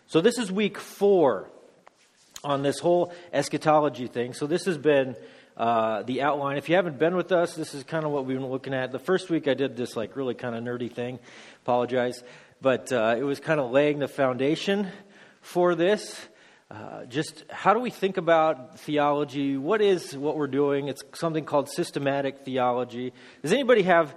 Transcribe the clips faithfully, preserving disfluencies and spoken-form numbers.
So this is week four on this whole eschatology thing. So this has been uh, the outline. If you haven't been with us, this is kind of what we've been looking at. The first week I did this like really kind of nerdy thing. Apologize. But uh, it was kind of laying the foundation for this. Uh, just how do we think about theology? What is what we're doing? It's something called systematic theology. Does anybody have,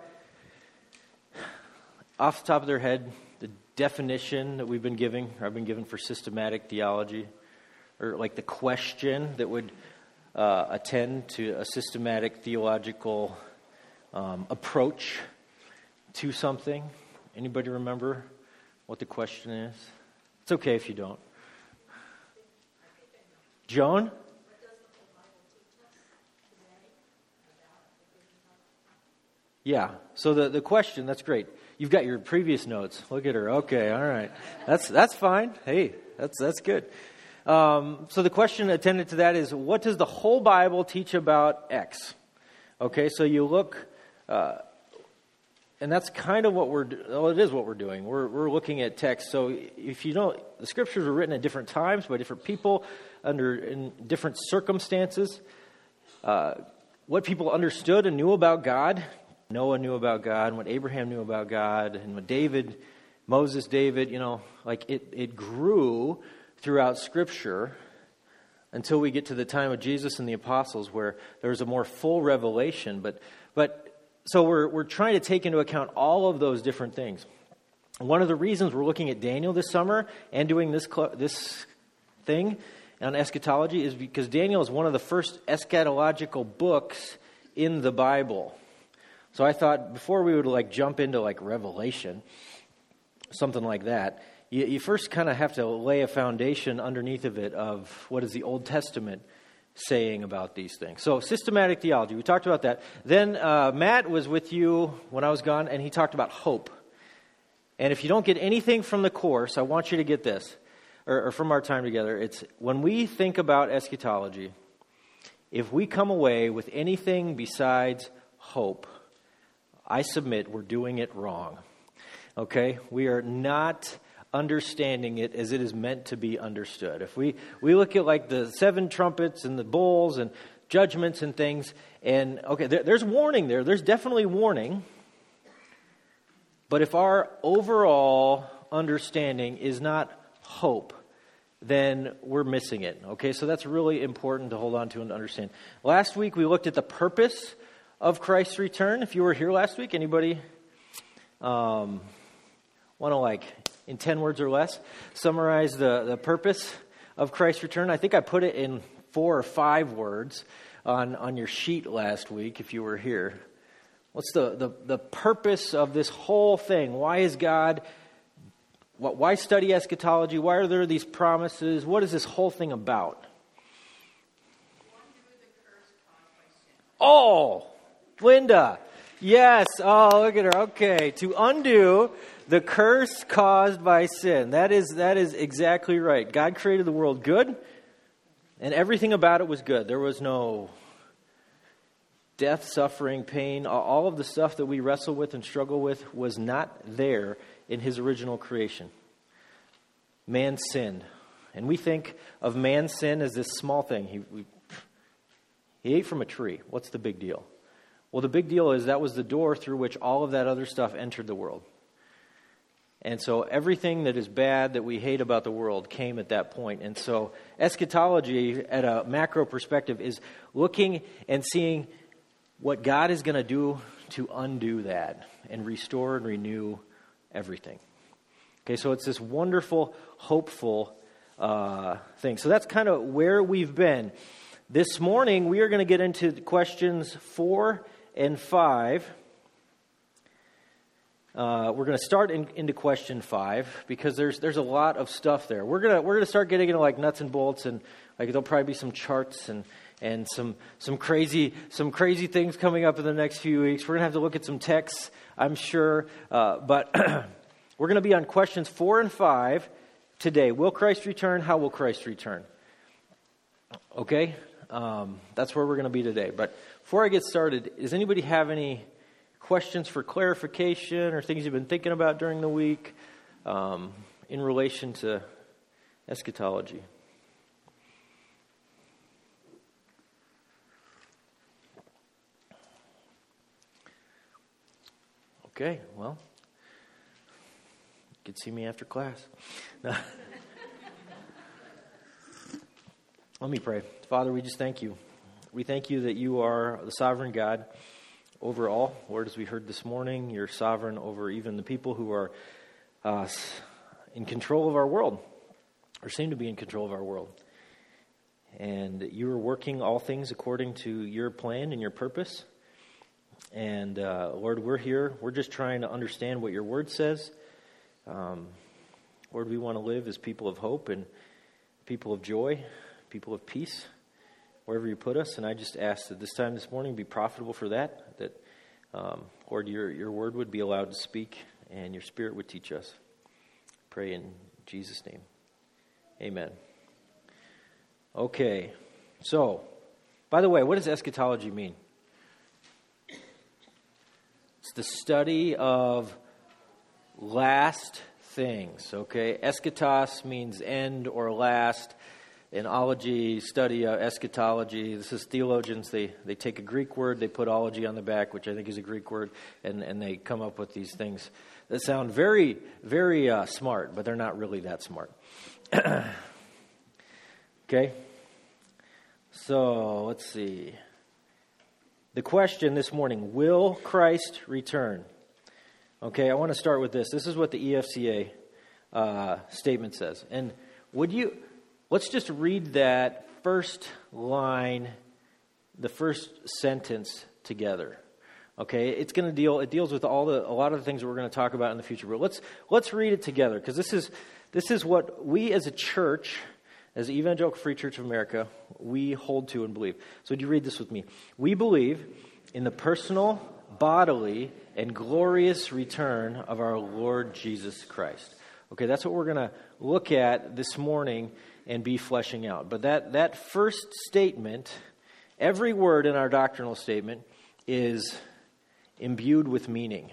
off the top of their head, the definition that we've been giving, or I've been given for systematic theology? Or like the question that would uh, attend to a systematic theological um, approach to something? Anybody remember what the question is? It's okay if you don't. Joan? Yeah, so the, the question, that's great. You've got your previous notes. Look at her. Okay, all right. That's that's fine. Hey, that's that's good. Um, so the question attendant to that is, what does the whole Bible teach about X? Okay, so you look, uh, and that's kind of what we're, well, it is what we're doing. We're we're looking at text. So if you don't, the scriptures were written at different times by different people under in different circumstances. Uh, what people understood and knew about God. Noah knew about God, and what Abraham knew about God, and what David, Moses, David, you know, like it, it grew throughout Scripture until we get to the time of Jesus and the apostles where there's a more full revelation. But but so we're we're trying to take into account all of those different things. One of the reasons we're looking at Daniel this summer and doing this cl- this thing on eschatology is because Daniel is one of the first eschatological books in the Bible. So I thought before we would like jump into like Revelation, something like that, you, you first kind of have to lay a foundation underneath of it of what is the Old Testament saying about these things. So systematic theology, we talked about that. Then uh, Matt was with you when I was gone, and he talked about hope. And if you don't get anything from the course, I want you to get this, or, or from our time together. It's when we think about eschatology, if we come away with anything besides hope, I submit we're doing it wrong. Okay? We are not understanding it as it is meant to be understood. If we, we look at like the seven trumpets and the bowls and judgments and things, and okay, there, there's warning there. There's definitely warning. But if our overall understanding is not hope, then we're missing it. Okay? So that's really important to hold on to and understand. Last week we looked at the purpose of Christ's return. If you were here last week, anybody um, want to like, in ten words or less, summarize the, the purpose of Christ's return? I think I put it in four or five words on, on your sheet last week if you were here. What's the, the, the purpose of this whole thing? Why is God, what, why study eschatology? Why are there these promises? What is this whole thing about? Oh! Linda, yes. Oh, look at her. Okay, to undo the curse caused by sin. That is that is exactly right. God created the world good, and everything about it was good. There was no death, suffering, pain. All of the stuff that we wrestle with and struggle with was not there in His original creation. Man sinned, and we think of man's sin as this small thing. He we, he ate from a tree. What's the big deal? Well, the big deal is that was the door through which all of that other stuff entered the world. And so everything that is bad that we hate about the world came at that point. And so eschatology at a macro perspective is looking and seeing what God is going to do to undo that and restore and renew everything. Okay, so it's this wonderful, hopeful uh, thing. So that's kind of where we've been. This morning, we are going to get into questions four and five. Uh, we're going to start in, into question five because there's there's a lot of stuff there. We're gonna we're gonna start getting into like nuts and bolts, and like there'll probably be some charts and and some some crazy some crazy things coming up in the next few weeks. We're gonna have to look at some texts, I'm sure, uh, but we're going to be on questions four and five today. Will Christ return? How will Christ return? Okay. Um, that's where we're going to be today. But before I get started, does anybody have any questions for clarification or things you've been thinking about during the week um, in relation to Eschatology. Okay, well, you can see me after class. Let me pray. Father, we just thank you. We thank you that you are the sovereign God over all. Lord, as we heard this morning, you're sovereign over even the people who are uh, in control of our world, or seem to be in control of our world. And you are working all things according to your plan and your purpose. And uh, Lord, we're here. We're just trying to understand what your word says. Um, Lord, we want to live as people of hope and people of joy, people of peace, wherever you put us. And I just ask that this time this morning be profitable for that, that, um, Lord, your, your word would be allowed to speak and your spirit would teach us. Pray in Jesus' name. Amen. Okay. So, by the way, what does eschatology mean? It's the study of last things, okay? Eschatos means end or last. In ology, study of eschatology. This is theologians. They they take a Greek word, they put ology on the back, which I think is a Greek word, and, and they come up with these things that sound very, very uh, smart, but they're not really that smart. Okay? So, let's see. The question this morning, will Christ return? Okay, I want to start with this. This is what the E F C A uh, statement says. And would you, let's just read that first line, the first sentence together. Okay, it's going to deal, it deals with all the, a lot of the things that we're going to talk about in the future. But let's, let's read it together, because this is, this is what we as a church, as the Evangelical Free Church of America, we hold to and believe. So would you read this with me? We believe in the personal, bodily, and glorious return of our Lord Jesus Christ. Okay, that's what we're going to look at this morning and be fleshing out. But that, that first statement, every word in our doctrinal statement is imbued with meaning.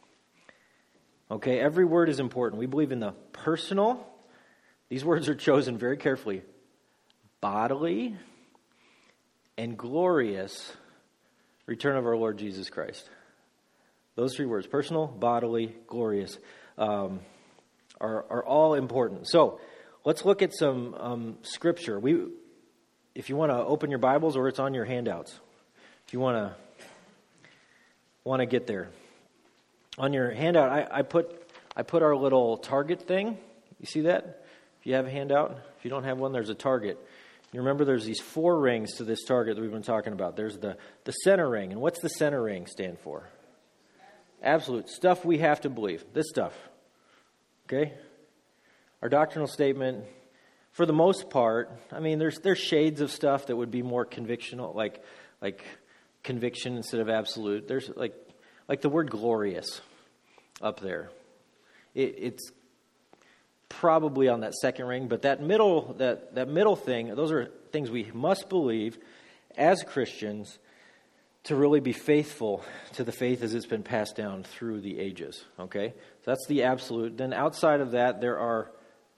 Okay, every word is important. We believe in the personal. These words are chosen very carefully. Bodily and glorious return of our Lord Jesus Christ. Those three words, personal, bodily, glorious, um, are, are all important. So let's look at some um, scripture. We, if you want to open your Bibles, or it's on your handouts. If you want to want to get there. On your handout, I, I put I put our little target thing. You see that? If you have a handout, if you don't have one, there's a target. You remember there's these four rings to this target that we've been talking about. There's the, the center ring. And what's the center ring stand for? Absolute. Stuff we have to believe. This stuff. Okay? Our doctrinal statement, for the most part, I mean, there's there's shades of stuff that would be more convictional, like like conviction instead of absolute. There's like like the word glorious up there. It, it's probably on that second ring, but that middle that, that middle thing, those are things we must believe as Christians to really be faithful to the faith as it's been passed down through the ages. Okay? So that's the absolute. Then outside of that, there are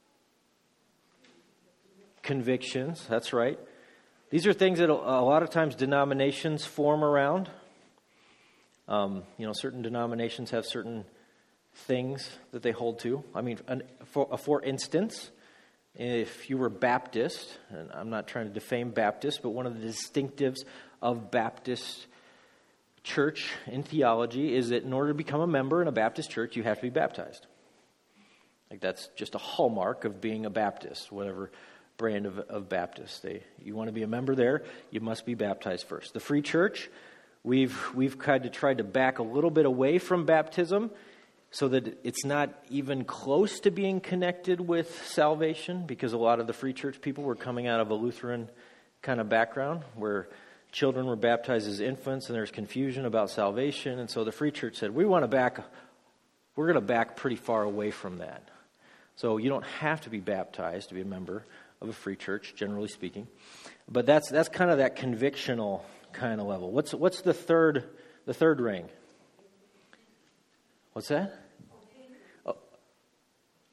convictions. That's right. These are things that a lot of times denominations form around. Um, you know, certain denominations have certain things that they hold to. I mean, an, for, for instance, if you were Baptist, and I'm not trying to defame Baptists, but one of the distinctives of Baptist church in theology is that in order to become a member in a Baptist church, you have to be baptized. Like that's just a hallmark of being a Baptist, whatever brand of, of Baptist. They, you want to be a member there, you must be baptized first. The Free Church, we've we've kind of tried to back a little bit away from baptism so that it's not even close to being connected with salvation, because a lot of the Free Church people were coming out of a Lutheran kind of background where children were baptized as infants and there's confusion about salvation. And so the Free Church said, we want to back, we're going to back pretty far away from that. So you don't have to be baptized to be a member of a Free Church, generally speaking. But that's that's kind of that convictional kind of level. What's what's the third the third ring? What's that? Oh,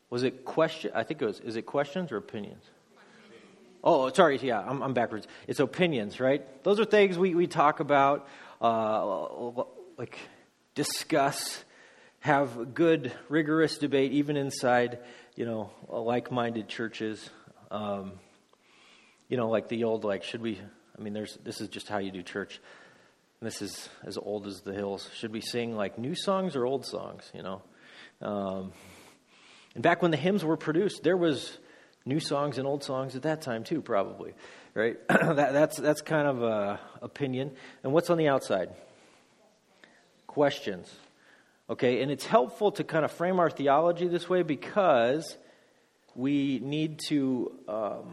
Was it question? I think it was, is it questions or opinions? Oh, sorry, yeah, I'm, I'm backwards. It's opinions, right? Those are things we, we talk about, uh, like discuss, have good, rigorous debate, even inside, you know, like-minded churches. Um, you know, like the old, like, should we, I mean, there's this is just how you do church. And this is as old as the hills. Should we sing, like, new songs or old songs, you know? Um, and back when the hymns were produced, there was new songs and old songs at that time too, probably, right? that, that's that's kind of a opinion. And what's on the outside? Questions. Okay, and it's helpful to kind of frame our theology this way because we need to um,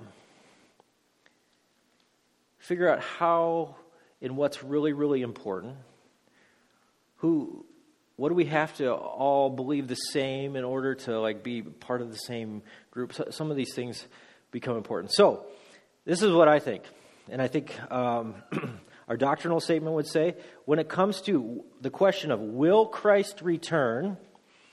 figure out how and what's really, really important. Who, what do we have to all believe the same in order to like be part of the same group? So, some of these things become important. So, this is what I think, and I think um, our doctrinal statement would say, when it comes to the question of will Christ return, and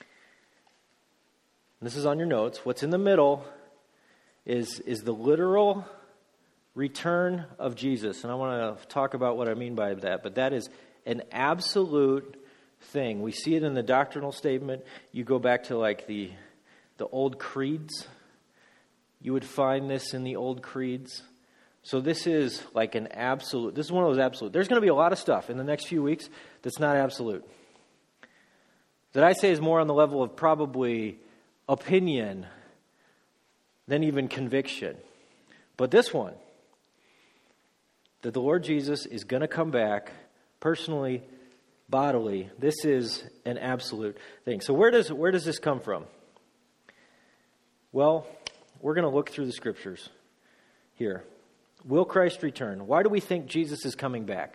this is on your notes, what's in the middle is is the literal return of Jesus. And I want to talk about what I mean by that, but that is an absolute thing. We see it in the doctrinal statement. You go back to like the the old creeds. You would find this in the old creeds. So this is like an absolute. This is one of those absolute. There's going to be a lot of stuff in the next few weeks that's not absolute. That I say is more on the level of probably opinion than even conviction. But this one, that the Lord Jesus is going to come back personally, bodily, this is an absolute thing. So where does where does this come from? Well, we're going to look through the scriptures here. Will Christ return? Why do we think Jesus is coming back?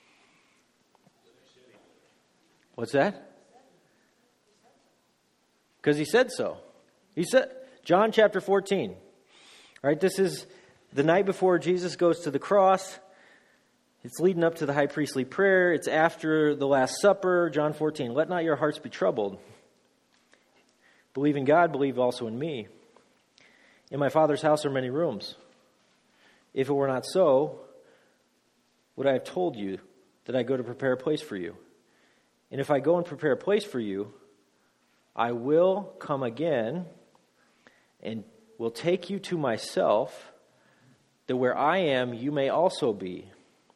What's that? Because he said so. He said, John chapter fourteen. All right, this is the night before Jesus goes to the cross. It's leading up to the high priestly prayer. It's after the Last Supper, John fourteen. Let not your hearts be troubled. Believe in God, believe also in me. In my Father's house are many rooms. If it were not so, would I have told you that I go to prepare a place for you? And if I go and prepare a place for you, I will come again and will take you to myself, that where I am, you may also be.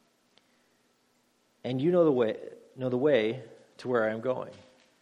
And you know the way, know the way to where I am going.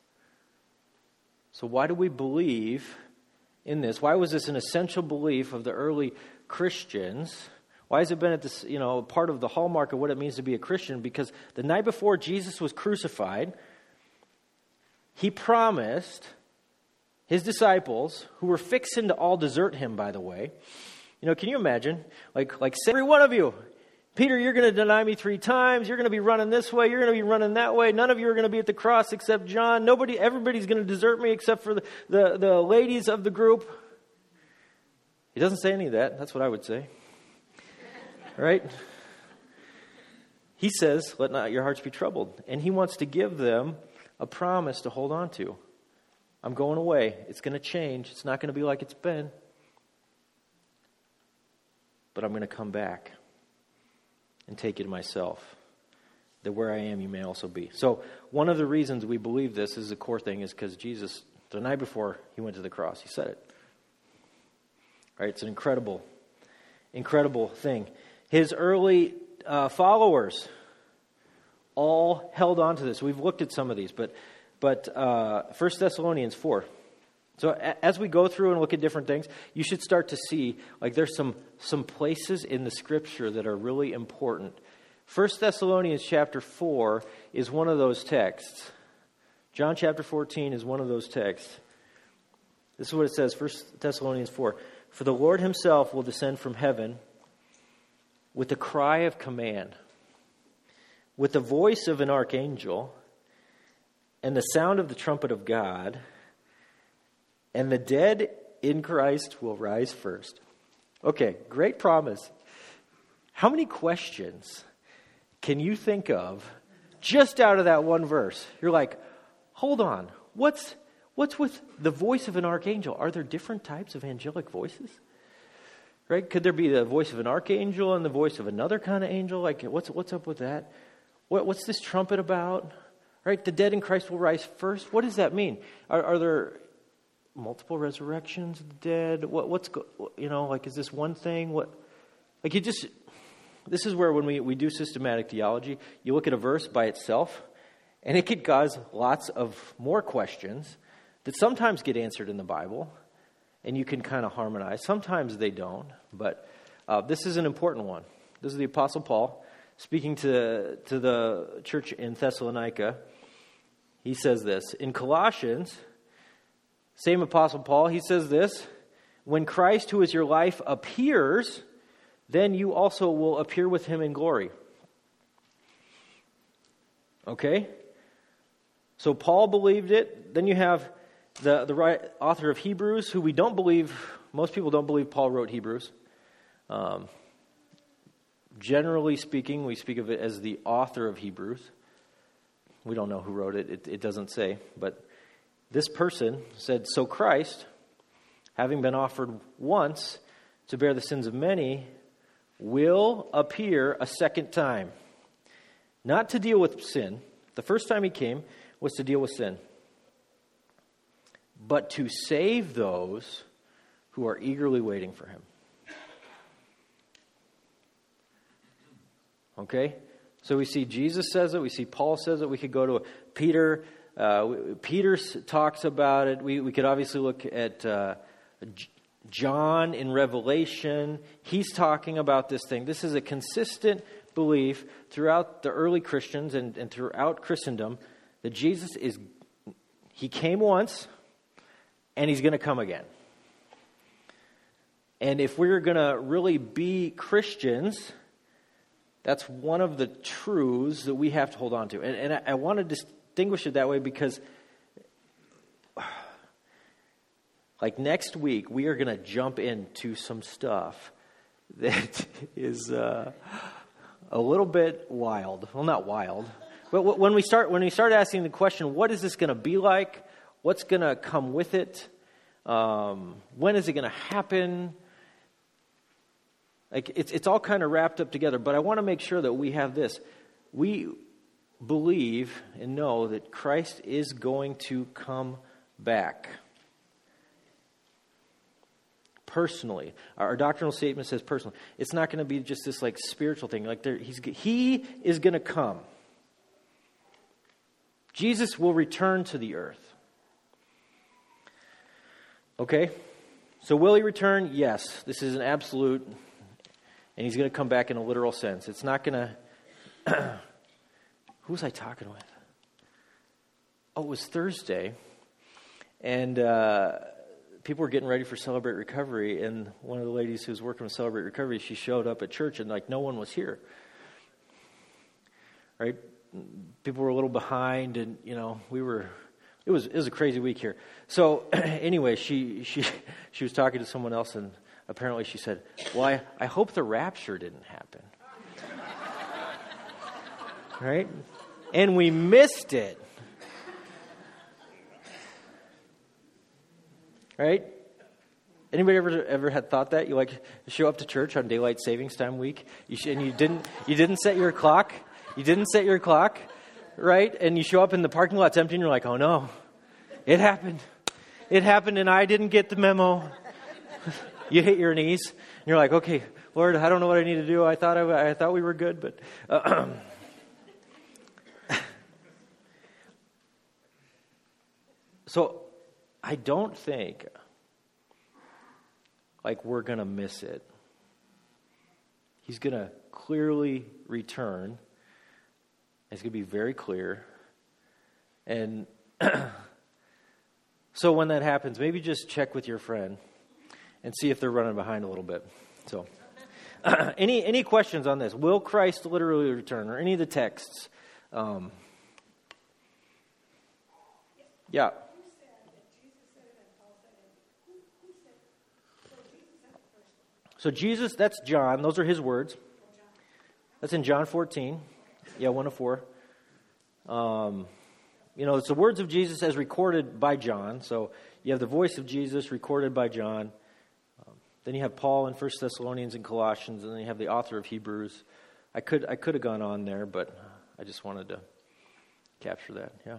So why do we believe in this? Why was this an essential belief of the early Christians? Why has it been at this, you know, part of the hallmark of what it means to be a Christian? Because the night before Jesus was crucified, he promised his disciples, who were fixing to all desert him, by the way. You know, can you imagine? Like, like every one of you, Peter, you're going to deny me three times. You're going to be running this way. You're going to be running that way. None of you are going to be at the cross except John. Nobody, everybody's going to desert me except for the, the, the ladies of the group. He doesn't say any of that. That's what I would say. Right? He says, let not your hearts be troubled. And he wants to give them a promise to hold on to. I'm going away. It's going to change. It's not going to be like it's been. But I'm going to come back and take you to myself, that where I am, you may also be. So one of the reasons we believe this is the core thing is because Jesus, the night before he went to the cross, he said it. Right? It's an incredible, incredible thing. His early uh, followers all held on to this. We've looked at some of these, but but uh, First Thessalonians four. So a- as we go through and look at different things, you should start to see, like there's some, some places in the Scripture that are really important. First Thessalonians chapter four is one of those texts. John chapter fourteen is one of those texts. This is what it says, First Thessalonians four. For the Lord himself will descend from heaven with a cry of command, with the voice of an archangel, and the sound of the trumpet of God, and the dead in Christ will rise first. Okay, great promise. How many questions can you think of just out of that one verse? You're like, hold on, what's What's with the voice of an archangel? Are there different types of angelic voices? Right? Could there be the voice of an archangel and the voice of another kind of angel? Like, what's what's up with that? What, what's this trumpet about? Right? The dead in Christ will rise first. What does that mean? Are, are there multiple resurrections of the dead? What, what's, you know, like, is this one thing? What, like, you just, this is where when we, we do systematic theology, you look at a verse by itself, and it could cause lots of more questions that sometimes get answered in the Bible, and you can kind of harmonize. Sometimes they don't, but uh, this is an important one. This is the Apostle Paul speaking to, to the church in Thessalonica. He says this. In Colossians, same Apostle Paul, he says this, when Christ, who is your life, appears, then you also will appear with him in glory. Okay? So Paul believed it. Then you have the, the right author of Hebrews, who we don't believe, most people don't believe Paul wrote Hebrews. Um, generally speaking, we speak of it as the author of Hebrews. We don't know who wrote it. It, it doesn't say. But this person said, so Christ, having been offered once to bear the sins of many, will appear a second time. Not to deal with sin. The first time he came was to deal with sin. But to save those who are eagerly waiting for him. Okay? So we see Jesus says it. We see Paul says it. We could go to Peter. Uh, Peter talks about it. We, we could obviously look at uh, John in Revelation. He's talking about this thing. This is a consistent belief throughout the early Christians and, and throughout Christendom that Jesus is, he came once and he's going to come again. And if we're going to really be Christians, that's one of the truths that we have to hold on to. And, and I, I want to distinguish it that way because, like next week, we are going to jump into some stuff that is uh, a little bit wild. Well, not wild, but when we start when we start asking the question, what is this going to be like? What's going to come with it? Um, when is it going to happen? Like it's it's all kind of wrapped up together, but I want to make sure that we have this. We believe and know that Christ is going to come back. Personally. Our doctrinal statement says personally. It's not going to be just this like spiritual thing. Like there, he's he is going to come. Jesus will return to the earth. Okay? So will he return? Yes. This is an absolute. And he's going to come back in a literal sense. It's not going to... Who was I talking with? Oh, it was Thursday. And uh, people were getting ready for Celebrate Recovery. And one of the ladies who was working with Celebrate Recovery, she showed up at church and like no one was here. Right? People were a little behind and, you know, we were... It was it was a crazy week here. So anyway, she she she was talking to someone else and apparently she said, well, I, I hope the rapture didn't happen. Right? And we missed it. Right? Anybody ever ever had thought that? You like show up to church on daylight savings time week, you sh- and you didn't you didn't set your clock. You didn't set your clock, right? And you show up and the parking lot's empty and you're like, oh no, it happened. It happened and I didn't get the memo. You hit your knees, and you're like, okay, Lord, I don't know what I need to do. I thought I, I thought we were good, but... Uh, so, I don't think, like, we're going to miss it. He's going to clearly return. It's going to be very clear. And so when that happens, maybe just check with your friend and see if they're running behind a little bit. So, uh, any any questions on this? Will Christ literally return, or any of the texts? Um, yeah. So Jesus, that's John. Those are his words. That's in John fourteen. Yeah, one to four. Um, you know, it's the words of Jesus as recorded by John. So you have the voice of Jesus recorded by John. Um, then you have Paul in First Thessalonians and Colossians, and then you have the author of Hebrews. I could I could have gone on there, but I just wanted to capture that. Yeah.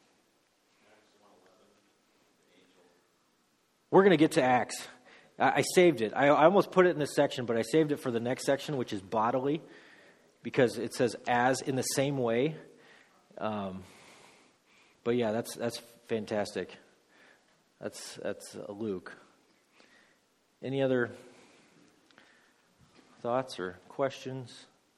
We're going to get to Acts. I, I saved it. I, I almost put it in this section, but I saved it for the next section, which is bodily, because it says as in the same way. Um, but yeah, that's that's fantastic. That's that's uh, Luke. Any other thoughts or questions?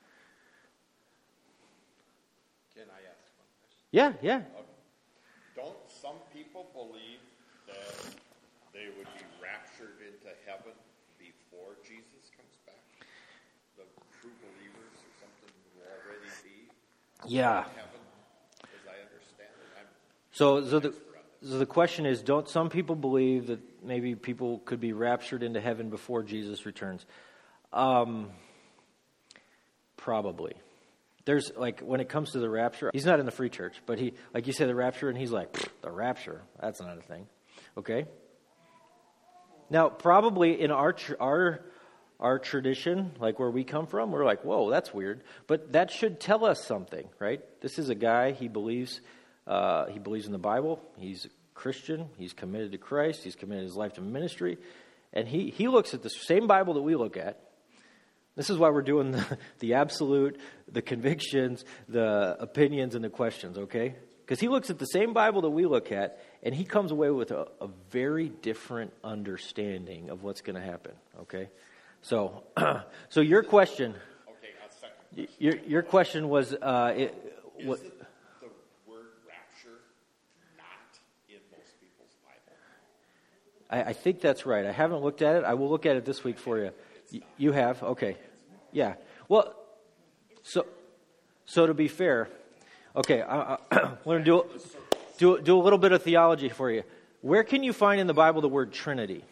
Can I ask one question? Yeah, yeah. Okay. Don't some people believe that they would be raptured into heaven before Jesus comes back? The true believers or something will already be Yeah. in heaven, as I understand it. I'm So, so the so the question is: don't some people believe that maybe people could be raptured into heaven before Jesus returns? Um, probably. There's like when it comes to the rapture, he's not in the free church, but he, like you say, the rapture, and he's like, the rapture, that's not a thing. Okay. Now, probably in our tr- our our tradition, like where we come from, we're like, whoa, that's weird. But that should tell us something, right? This is a guy, he believes, uh, he believes in the Bible. He's a Christian. He's committed to Christ. He's committed his life to ministry. And he, he looks at the same Bible that we look at. This is why we're doing the, the absolute, the convictions, the opinions, and the questions, okay? Because he looks at the same Bible that we look at, and he comes away with a, a very different understanding of what's going to happen, okay? So, so your question, okay. A second question. your your question was, uh, it, what? Isn't the word rapture not in most people's Bible? I, I think that's right. I haven't looked at it. I will look at it this week for you. Y- You have? Okay. Yeah. Well, so so to be fair, okay, I, I, we're going to do, do, do a little bit of theology for you. Where can you find in the Bible the word Trinity?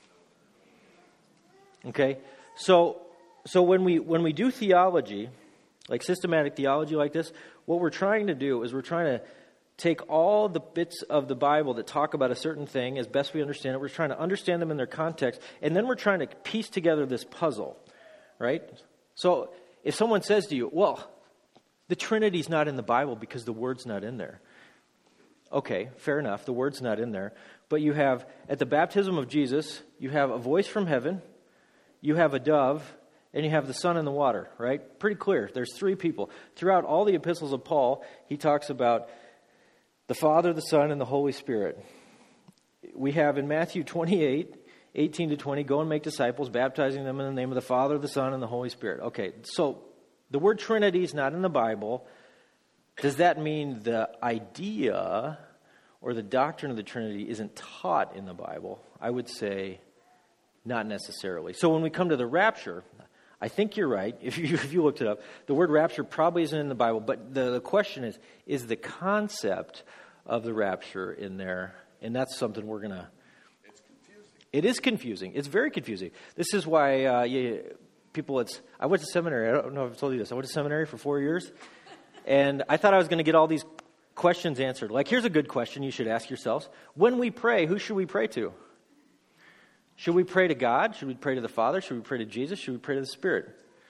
Okay, so so when we when we do theology, like systematic theology like this, what we're trying to do is we're trying to take all the bits of the Bible that talk about a certain thing as best we understand it. We're trying to understand them in their context, and then we're trying to piece together this puzzle, right? So if someone says to you, well, the Trinity's not in the Bible because the word's not in there. Okay, fair enough, the word's not in there. But you have, at the baptism of Jesus, you have a voice from heaven, you have a dove, and you have the Son in the water, right? Pretty clear. There's three people. Throughout all the epistles of Paul, he talks about the Father, the Son, and the Holy Spirit. We have in Matthew twenty-eight, eighteen to twenty, go and make disciples, baptizing them in the name of the Father, the Son, and the Holy Spirit. Okay, so the word Trinity is not in the Bible. Does that mean the idea or the doctrine of the Trinity isn't taught in the Bible? I would say not necessarily. So when we come to the rapture, I think you're right. If you if you looked it up, the word rapture probably isn't in the Bible. But the, the question is, is the concept of the rapture in there? And that's something we're going to... It's confusing. It is confusing. It's very confusing. This is why uh, you, people, it's... I went to seminary. I don't know if I've told you this. I went to seminary for four years. And I thought I was going to get all these questions answered. Like, here's a good question you should ask yourselves. When we pray, who should we pray to? Should we pray to God? Should we pray to the Father? Should we pray to Jesus? Should we pray to the Spirit?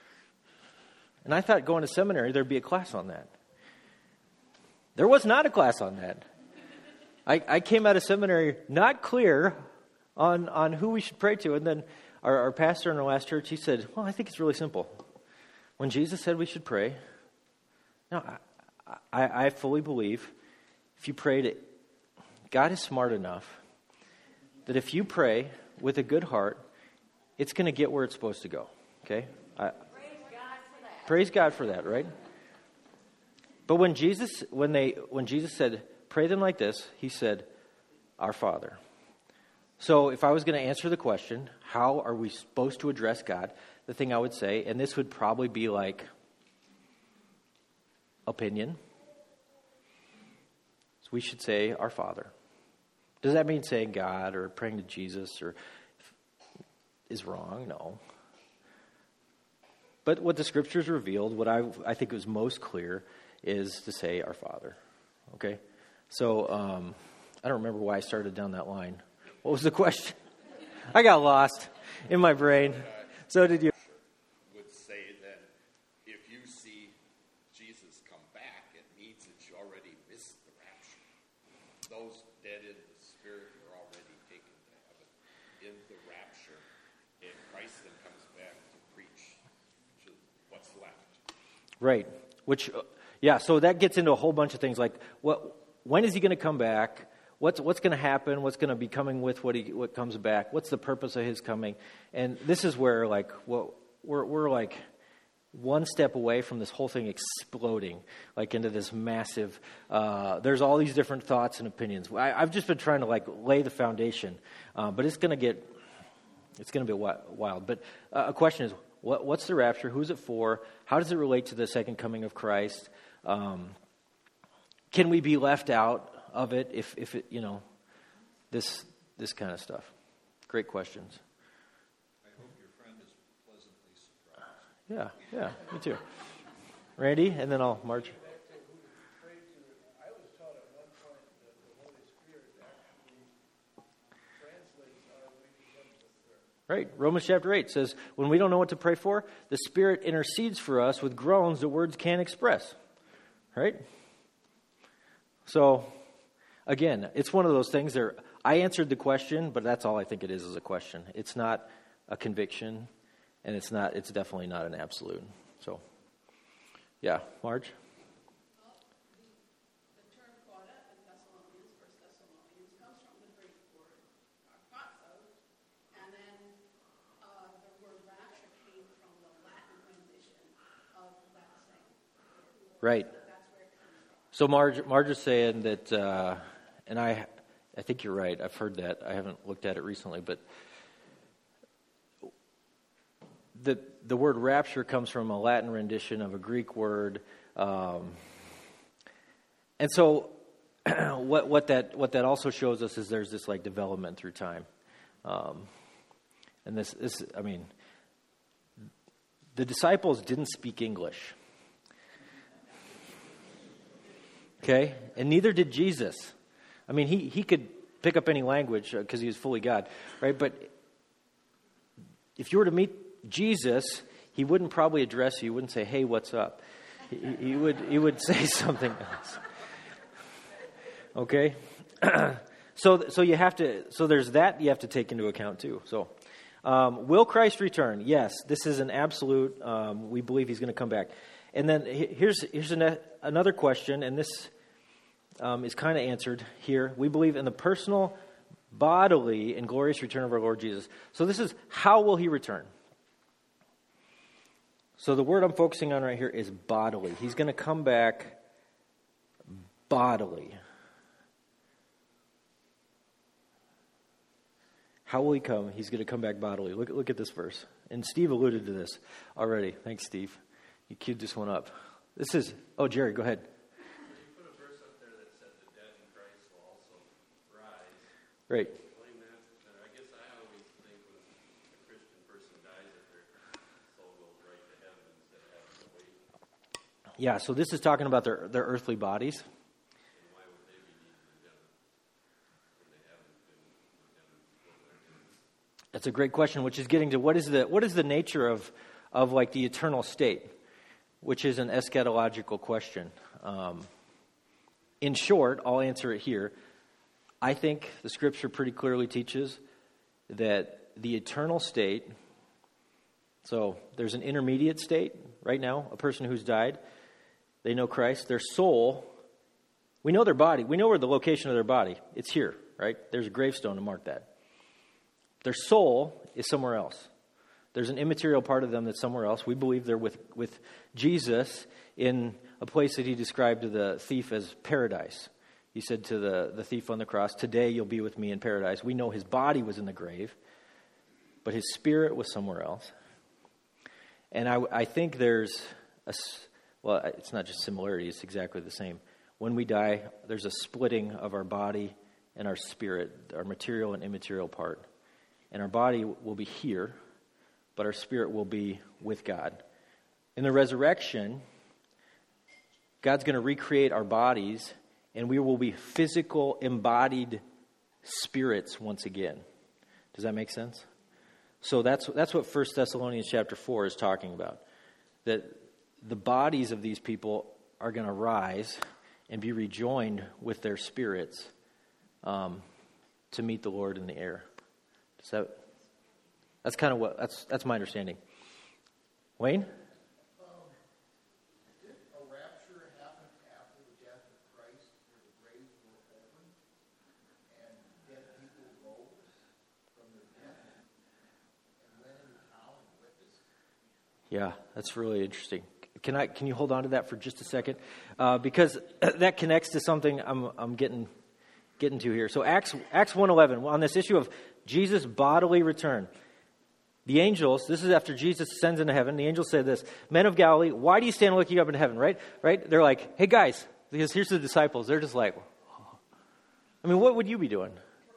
And I thought going to seminary, there'd be a class on that. There was not a class on that. I, I came out of seminary not clear on, on who we should pray to. And then our, our pastor in our last church, he said, well, I think it's really simple. When Jesus said we should pray, now I, I, I fully believe if you pray to, God is smart enough that if you pray with a good heart, it's going to get where it's supposed to go. Okay? I, Praise God for that. Praise God for that, right? But when Jesus, when they, when Jesus said, "Pray them like this," he said, "Our Father." So if I was going to answer the question, how are we supposed to address God? The thing I would say, and this would probably be like opinion, so we should say, "Our Father." Does that mean saying God or praying to Jesus or is wrong? No. But what the Scriptures revealed, what I I think was most clear, is to say our Father. Okay? So um, I don't remember why I started down that line. What was the question? I got lost in my brain. So did you. Would say that if you see Jesus come back, it means that you already missed the rapture. Those dead in the spirit are already taken to heaven in the rapture, and Christ then comes back to preach to what's left. Right. Which, uh, yeah, so that gets into a whole bunch of things like what, when is he going to come back? What's what's going to happen? What's going to be coming with what he what comes back? What's the purpose of his coming? And this is where like what we're we're like one step away from this whole thing exploding like into this massive. Uh, there's all these different thoughts and opinions. I, I've just been trying to like lay the foundation, uh, but it's going to get it's going to be wild. But uh, a question is, what what's the rapture? Who's it for? How does it relate to the second coming of Christ? Um, can we be left out of it, if if it, you know, this this kind of stuff. Great questions. I hope your friend is pleasantly surprised. Yeah, yeah, me too. Randy, and then I'll march. I was taught at one point that the Holy Spirit actually translates our way to heaven with prayer. Right, Romans chapter eight says, when we don't know what to pray for, the Spirit intercedes for us with groans that words can't express. Right? So, again, it's one of those things there. I answered the question, but that's all I think it is, is a question. It's not a conviction, and it's not. It's definitely not an absolute. So, yeah, Marge? Well, the, the term quota in Thessalonians, First Thessalonians, comes from the Greek word "harpazo," and then uh, the word rapture came from the Latin rendition of that same word. Right. That's where it comes from. So Marge, Marge is saying that, uh, and I, I think you're right. I've heard that. I haven't looked at it recently, but the the word rapture comes from a Latin rendition of a Greek word, um, and so what what that what that also shows us is there's this like development through time, um, and this this I mean, the disciples didn't speak English. Okay, and neither did Jesus. I mean, he, he could pick up any language because uh, he was fully God, right? But if you were to meet Jesus, he wouldn't probably address you. He wouldn't say, "Hey, what's up?" He, he would he would say something else. Okay, so so you have to so there's that you have to take into account too. So, um, will Christ return? Yes, this is an absolute. Um, we believe he's going to come back. And then here's here's an, another question, and this um, is kind of answered here. We believe in the personal, bodily, and glorious return of our Lord Jesus. So this is, how will he return? So the word I'm focusing on right here is bodily. He's going to come back bodily. How will he come? He's going to come back bodily. Look, look at this verse. And Steve alluded to this already. Thanks, Steve. You queued this one up. This is, oh, Jerry, go ahead. You put a verse up there that said the dead in Christ will also rise. Right. Explain that. I guess I always think when a Christian person dies that their soul goes right to heaven instead of having to wait. Yeah, so this is talking about their, their earthly bodies. And why would they be needed in heaven when they haven't been in heaven before they're in? That's a great question, which is getting to what is the what is the nature of, of like the eternal state, which is an eschatological question. Um, in short, I'll answer it here. I think the Scripture pretty clearly teaches that the eternal state, so there's an intermediate state right now, a person who's died, they know Christ, their soul, we know their body, we know where the location of their body, it's here, right? There's a gravestone to mark that. Their soul is somewhere else. There's an immaterial part of them that's somewhere else. We believe they're with, with Jesus in a place that he described to the thief as paradise. He said to the, the thief on the cross, "Today you'll be with me in paradise." We know his body was in the grave, but his spirit was somewhere else. And I, I think there's, a, well, it's not just similarity, it's exactly the same. When we die, there's a splitting of our body and our spirit, our material and immaterial part. And our body will be here, but our spirit will be with God. In the resurrection, God's going to recreate our bodies and we will be physical, embodied spirits once again. Does that make sense? So that's that's what First Thessalonians chapter four is talking about. That the bodies of these people are going to rise and be rejoined with their spirits um, to meet the Lord in the air. Does that? That's kind of what that's that's my understanding. Wayne? Yeah, that's really interesting. Can I? Can you hold on to that for just a second? Uh, because that connects to something I'm I'm getting getting to here. So Acts Acts one eleven on this issue of Jesus' bodily return. The angels, this is after Jesus ascends into heaven. The angels say this: "Men of Galilee, why do you stand looking up into heaven?" Right, right. They're like, "Hey guys," because here's the disciples. They're just like, oh. I mean, what would you be doing?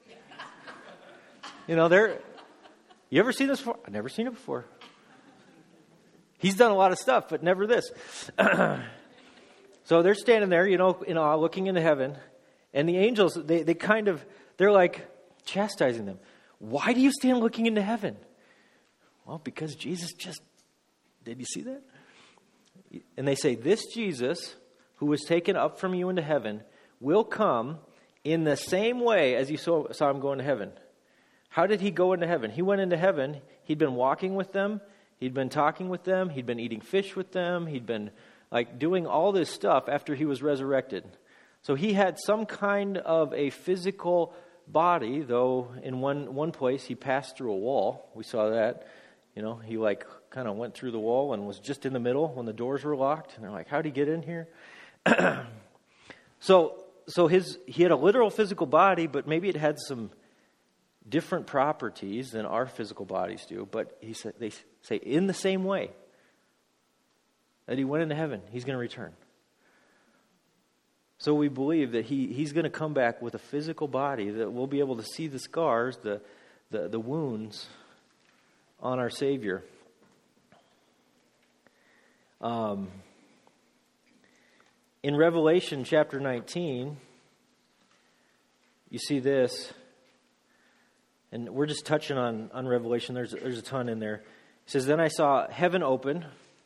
You know, they're. You ever seen this before? I've never seen it before. He's done a lot of stuff, but never this. So they're standing there, you know, in awe, looking into heaven. And the angels, they, they kind of, they're like chastising them. Why do you stand looking into heaven? Well, because Jesus just, did you see that? And they say, this Jesus, who was taken up from you into heaven, will come in the same way as you saw, saw him go into heaven. How did he go into heaven? He went into heaven. He'd been walking with them. He'd been talking with them. He'd been eating fish with them. He'd been like doing all this stuff after he was resurrected. So he had some kind of a physical body, though in one, one place he passed through a wall. We saw that. You know, he like kind of went through the wall and was just in the middle when the doors were locked. And they're like, how'd he get in here? so so his he had a literal physical body, but maybe it had some different properties than our physical bodies do, but he said they say in the same way that he went into heaven, he's going to return. So we believe that he he's going to come back with a physical body that we'll be able to see the scars, the the, the wounds on our Savior. Um, in Revelation chapter nineteen, you see this. And we're just touching on, on Revelation. There's, there's a ton in there. It says, then I saw heaven open.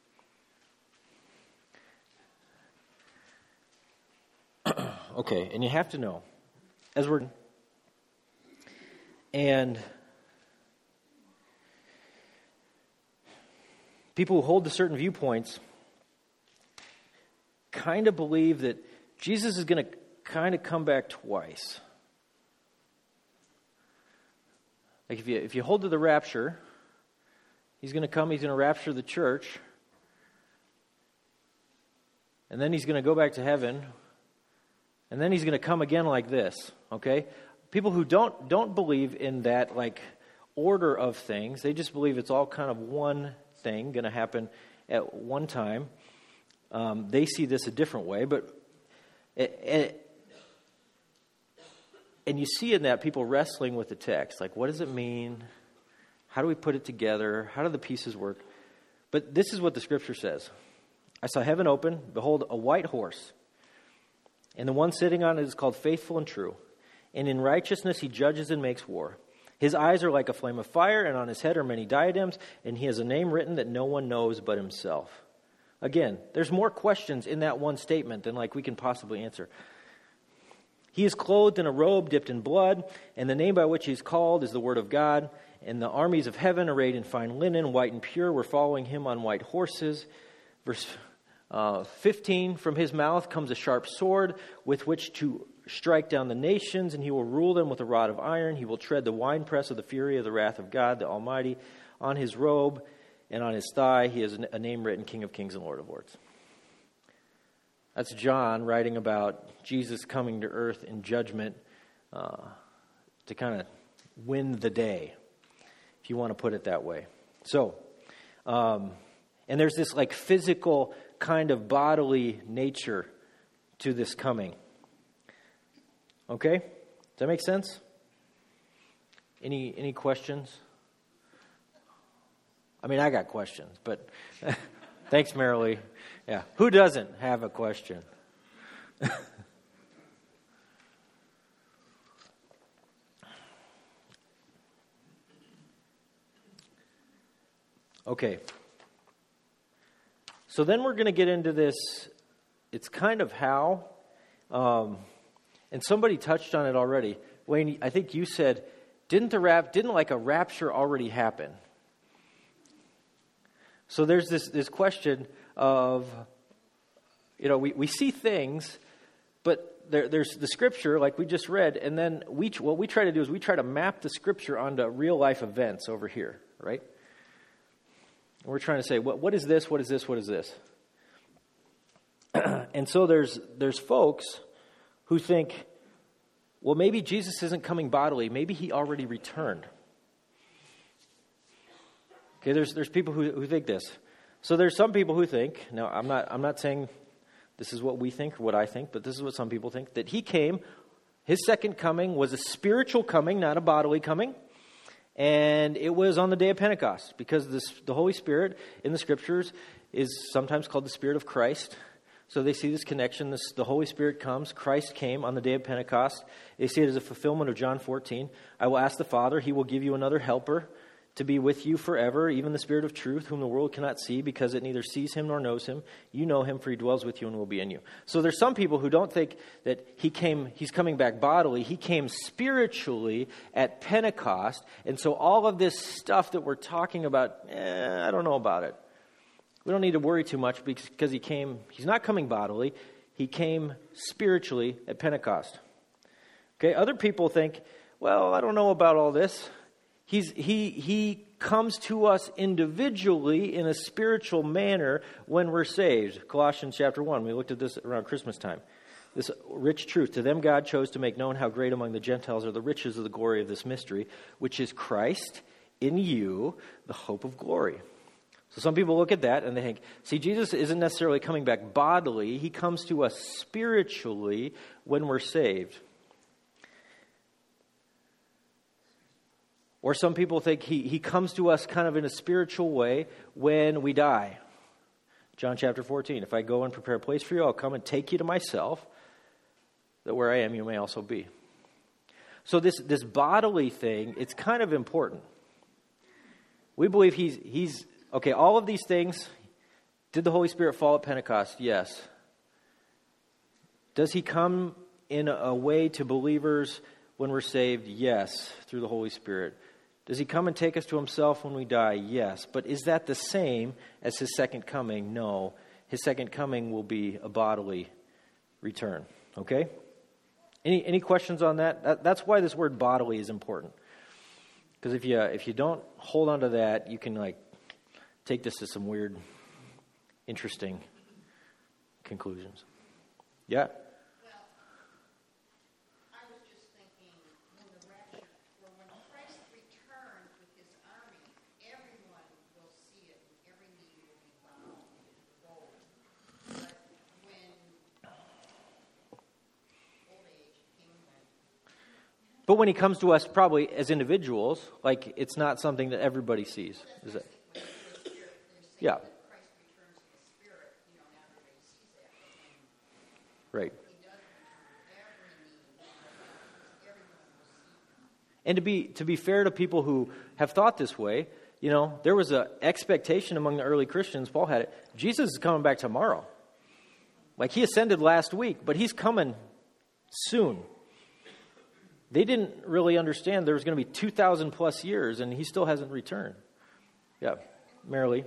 Okay, and you have to know, as we're... And people who hold to certain viewpoints kind of believe that Jesus is going to kind of come back twice. Like if you if you hold to the rapture, he's going to come, he's going to rapture the church, and then he's going to go back to heaven, and then he's going to come again like this, okay? People who don't don't believe in that like order of things, they just believe it's all kind of one thing going to happen at one time. Um, they see this a different way, but it, it, and you see in that people wrestling with the text. Like, what does it mean? How do we put it together? How do the pieces work? But this is what the scripture says. I saw heaven open. Behold, a white horse. And the one sitting on it is called Faithful and True. And in righteousness he judges and makes war. His eyes are like a flame of fire, and on his head are many diadems. And he has a name written that no one knows but himself. Again, there's more questions in that one statement than like we can possibly answer. He is clothed in a robe dipped in blood, and the name by which he is called is the Word of God. And the armies of heaven, arrayed in fine linen, white and pure, were following him on white horses. Verse uh, fifteen, from his mouth comes a sharp sword with which to strike down the nations, and he will rule them with a rod of iron. He will tread the winepress of the fury of the wrath of God, the Almighty. On his robe and on his thigh he has a name written, King of Kings and Lord of Lords. That's John writing about Jesus coming to earth in judgment uh, to kind of win the day, if you want to put it that way. So, um, and there's this like physical kind of bodily nature to this coming. Okay? Does that make sense? Any any questions? I mean, I got questions, but thanks, Marilee. Yeah. Who doesn't have a question? Okay. So then we're going to get into this. It's kind of how, um, and somebody touched on it already. Wayne, I think you said, didn't the rap, didn't like a rapture already happen? So there's this this question of, you know, we, we see things, but there, there's the scripture, like we just read, and then we what we try to do is we try to map the scripture onto real life events over here, right? And we're trying to say, what what is this? What is this? What is this? And so there's there's folks who think, well, maybe Jesus isn't coming bodily. Maybe he already returned. Okay, there's there's people who, who think this. So there's some people who think, now I'm not I'm not saying this is what we think or what I think, but this is what some people think, that he came, his second coming was a spiritual coming, not a bodily coming. And it was on the day of Pentecost, because this, the Holy Spirit in the scriptures is sometimes called the Spirit of Christ. So they see this connection. This, the Holy Spirit comes. Christ came on the day of Pentecost. They see it as a fulfillment of John fourteen. I will ask the Father, he will give you another helper to be with you forever, even the Spirit of truth, whom the world cannot see because it neither sees him nor knows him. You know him, for he dwells with you and will be in you. So there's some people who don't think that he came, he's coming back bodily. He came spiritually at Pentecost. And so all of this stuff that we're talking about, eh, I don't know about it. We don't need to worry too much because he came, he's not coming bodily. He came spiritually at Pentecost. Okay, other people think, well, I don't know about all this. He's, he, he comes to us individually in a spiritual manner when we're saved. Colossians chapter one, we looked at this around Christmas time. This rich truth. To them God chose to make known how great among the Gentiles are the riches of the glory of this mystery, which is Christ in you, the hope of glory. So some people look at that and they think, see, Jesus isn't necessarily coming back bodily. He comes to us spiritually when we're saved. Or some people think he, he comes to us kind of in a spiritual way when we die. John chapter fourteen, if I go and prepare a place for you, I'll come and take you to myself, that where I am you may also be. So this, this bodily thing, it's kind of important. We believe he's, he's, okay, all of these things, did the Holy Spirit fall at Pentecost? Yes. Does he come in a way to believers when we're saved? Yes, through the Holy Spirit. Does he come and take us to himself when we die? Yes. But is that the same as his second coming? No. His second coming will be a bodily return. Okay? Any any questions on that? that that's why this word bodily is important. Because if you if you don't hold on to that, you can like take this to some weird, interesting conclusions. Yeah? But when he comes to us, probably as individuals, like it's not something that everybody sees, is it? Yeah. Right. And to be to be fair to people who have thought this way, you know, there was an expectation among the early Christians. Paul had it. Jesus is coming back tomorrow. Like he ascended last week, but he's coming soon. They didn't really understand there was going to be two thousand plus years, and he still hasn't returned. Yeah, Marilee.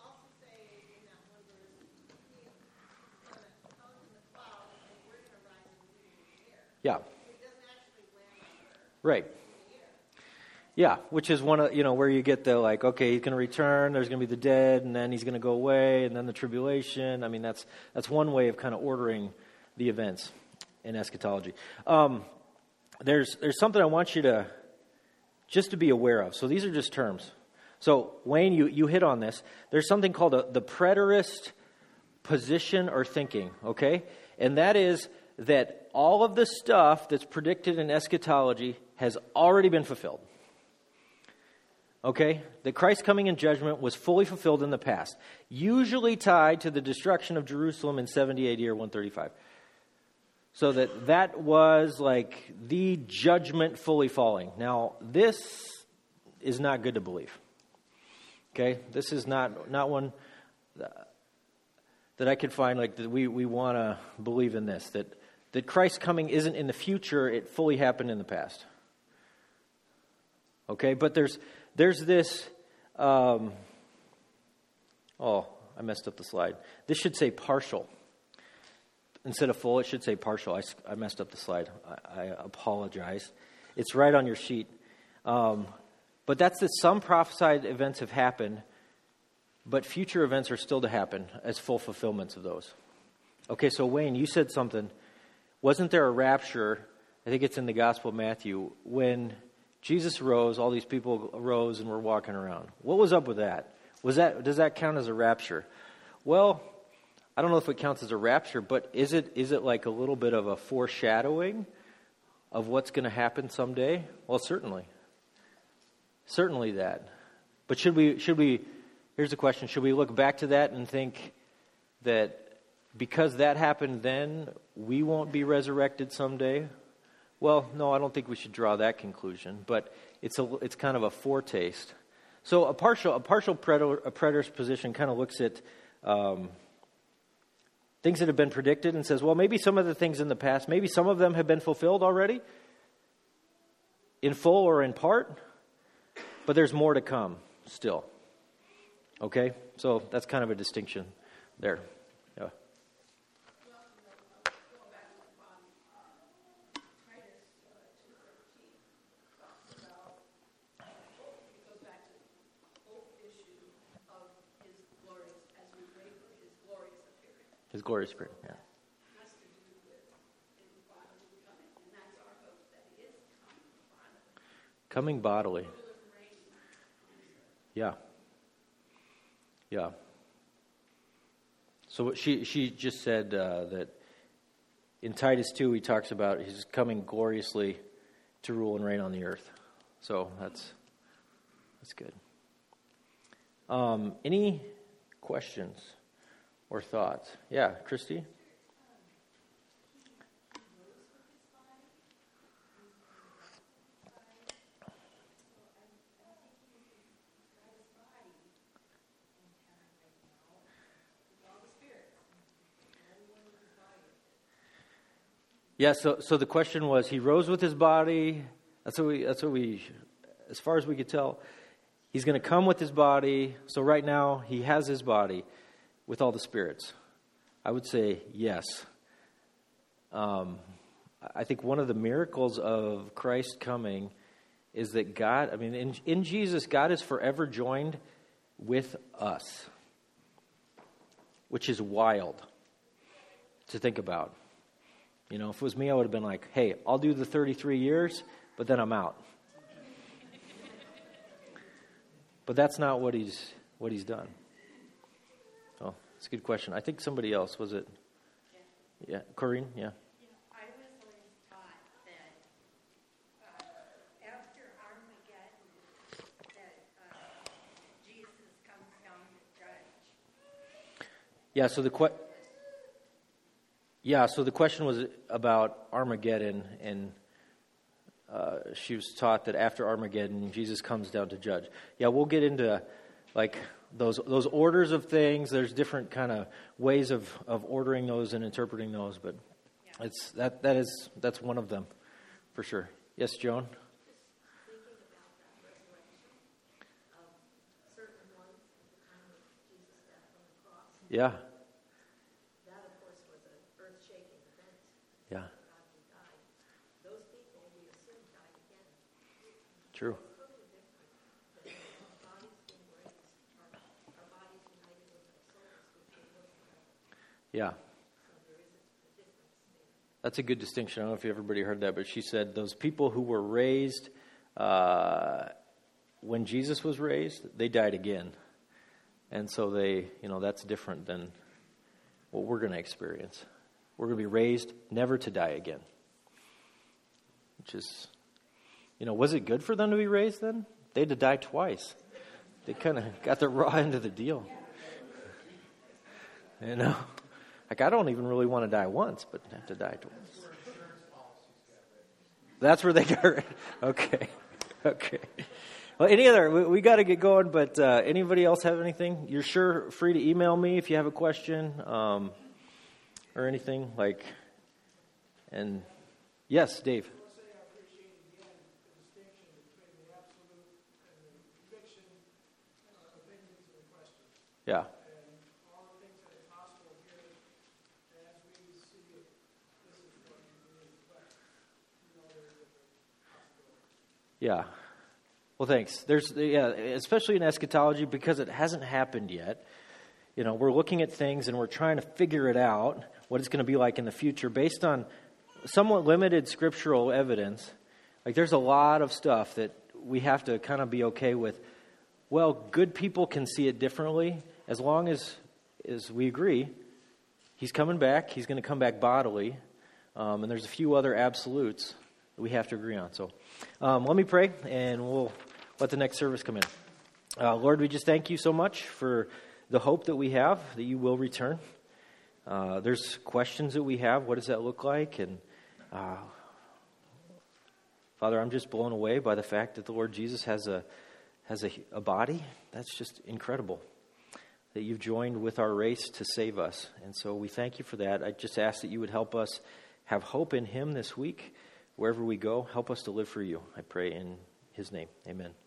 Yeah. Right. Yeah, which is one of, you know, where you get the like, okay, he's going to return, there's going to be the dead, and then he's going to go away, and then the tribulation. I mean, that's that's one way of kind of ordering the events in eschatology. Um, there's there's something I want you to just to be aware of. So these are just terms. So Wayne, you, you hit on this. There's something called a, the preterist position or thinking, okay? And that is that all of the stuff that's predicted in eschatology has already been fulfilled. Okay? That Christ's coming in judgment was fully fulfilled in the past. Usually tied to the destruction of Jerusalem in seventy A D or one thirty-five. So that that was like the judgment fully falling. Now, this is not good to believe. Okay, this is not not one that I could find like that we, we want to believe in this, that, that Christ's coming isn't in the future, it fully happened in the past. Okay, but there's there's this, um, oh, I messed up the slide. This should say partial. Instead of full, it should say partial. I, I messed up the slide. I, I apologize. It's right on your sheet. Um, but that's that some prophesied events have happened, but future events are still to happen as full fulfillments of those. Okay, so Wayne, you said something. Wasn't there a rapture, I think it's in the Gospel of Matthew, when Jesus rose, all these people arose and were walking around. What was up with that? Was that does that count as a rapture? Well, I don't know if it counts as a rapture, but is it is it like a little bit of a foreshadowing of what's going to happen someday? Well, certainly. Certainly that. But should we should we here's the question, should we look back to that and think that because that happened then, we won't be resurrected someday? Well, no, I don't think we should draw that conclusion, but it's a it's kind of a foretaste. So a partial a partial predator, a preterist position kind of looks at um, things that have been predicted and says, well, maybe some of the things in the past, maybe some of them have been fulfilled already, in full or in part, but there's more to come still. Okay, so that's kind of a distinction there. Yeah. His glorious spirit, yeah. Has to do with his bodily coming, and that's our hope that he is coming bodily. Coming bodily. Yeah. Yeah. So she she just said uh, that in Titus two he talks about he's coming gloriously to rule and reign on the earth. So that's that's good. Um, any questions or thoughts? Yeah, Christy? Yeah, so so the question was, he rose with his body. That's what we. That's what we. As far as we could tell, he's going to come with his body. So right now, he has his body with all the spirits. I would say yes. Um, I think one of the miracles of Christ coming is that God. I mean, in, in Jesus, God is forever joined with us, which is wild to think about. You know, if it was me, I would have been like, hey, I'll do the thirty-three years, but then I'm out. But that's not what he's what he's done. Oh, that's a good question. I think somebody else, was it? Yeah, yeah. Corinne, yeah. You know, I was always taught that uh, after Armageddon, that uh, Jesus comes down to judge. Yeah, so the que- Yeah, so the question was about Armageddon, and uh, she was taught that after Armageddon, Jesus comes down to judge. Yeah, we'll get into like those those orders of things. There's different kind of ways of, of ordering those and interpreting those, but yeah. it's that that is that's one of them for sure. Yes, Joan. Yeah. Yeah. True. Yeah. That's a good distinction. I don't know if everybody heard that, but she said those people who were raised uh, when Jesus was raised, they died again. And so they, you know, that's different than what we're going to experience. We're going to be raised never to die again. Which is, you know, was it good for them to be raised then? They had to die twice. They kind of got the raw end of the deal. You know? Like, I don't even really want to die once, but have to die twice. That's where they got ready. Okay. Okay. Well, any other? We, we got to get going, but uh, anybody else have anything? You're sure free to email me if you have a question um, or anything like. And yes, Dave. Yeah. Yeah. Well, thanks. There's, yeah, especially in eschatology, because it hasn't happened yet. You know, we're looking at things and we're trying to figure it out, what it's going to be like in the future, based on somewhat limited scriptural evidence. Like, there's a lot of stuff that we have to kind of be okay with. Well, good people can see it differently, as long as, as we agree. He's coming back. He's going to come back bodily. Um, and there's a few other absolutes that we have to agree on. So um, let me pray, and we'll let the next service come in. Uh, Lord, we just thank you so much for the hope that we have that you will return. Uh, there's questions that we have. What does that look like? And uh, Father, I'm just blown away by the fact that the Lord Jesus has a has a, a body. That's just incredible that you've joined with our race to save us. And so we thank you for that. I just ask that you would help us have hope in him this week. Wherever we go, help us to live for you. I pray in his name. Amen.